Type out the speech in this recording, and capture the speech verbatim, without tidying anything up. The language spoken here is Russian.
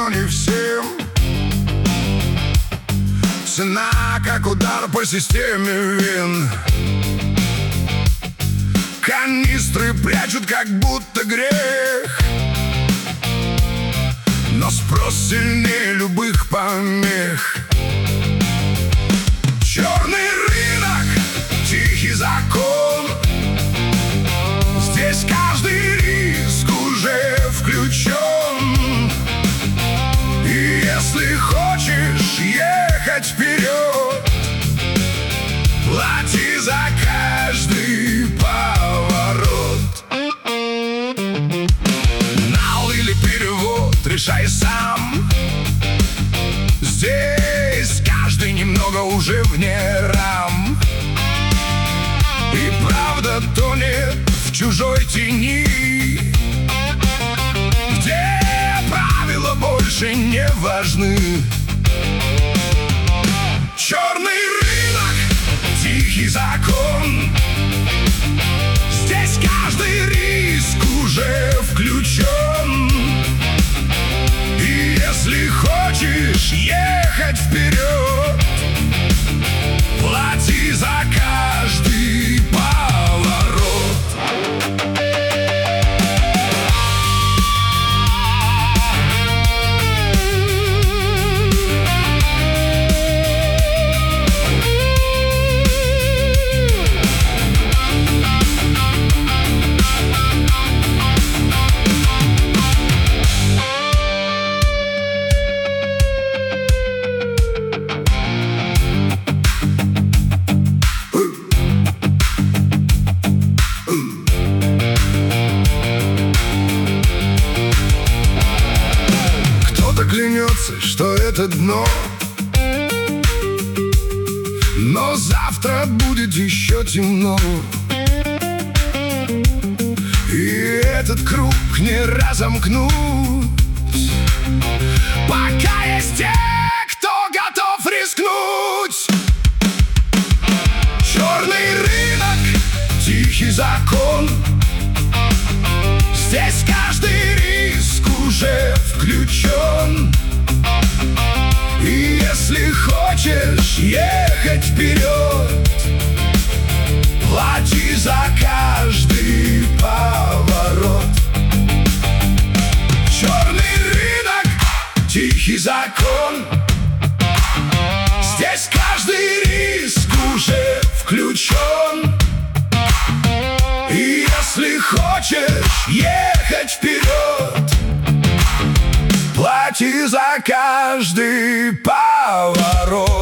но не всем. Цена, как удар по системе вин. Канистры прячут, как будто грех, но спрос сильнее любых помех. Черный рынок, тихий закон. Здесь каждый риск уже включен. И если хочешь ехать вперед, плати за каждый поворот. Нал или перевод, решай сам. Здесь каждый немного уже вне рам. И правда тонет в чужой тени, где правила больше не важны. Черный рынок, тихий закон. Здесь каждый риск уже включен. И если хочешь ехать вперед, плати за каждый поворот. Клянется, что это дно, но завтра будет еще темно. И этот круг не разомкнуть, пока есть те, кто готов рискнуть. Черный рынок, тихий закон. Здесь каждый риск уже включен. И если хочешь ехать вперед, плати за каждый поворот. Черный рынок, тихий закон. Здесь каждый риск уже включен. И если хочешь ехать вперед, плати за каждый поворот.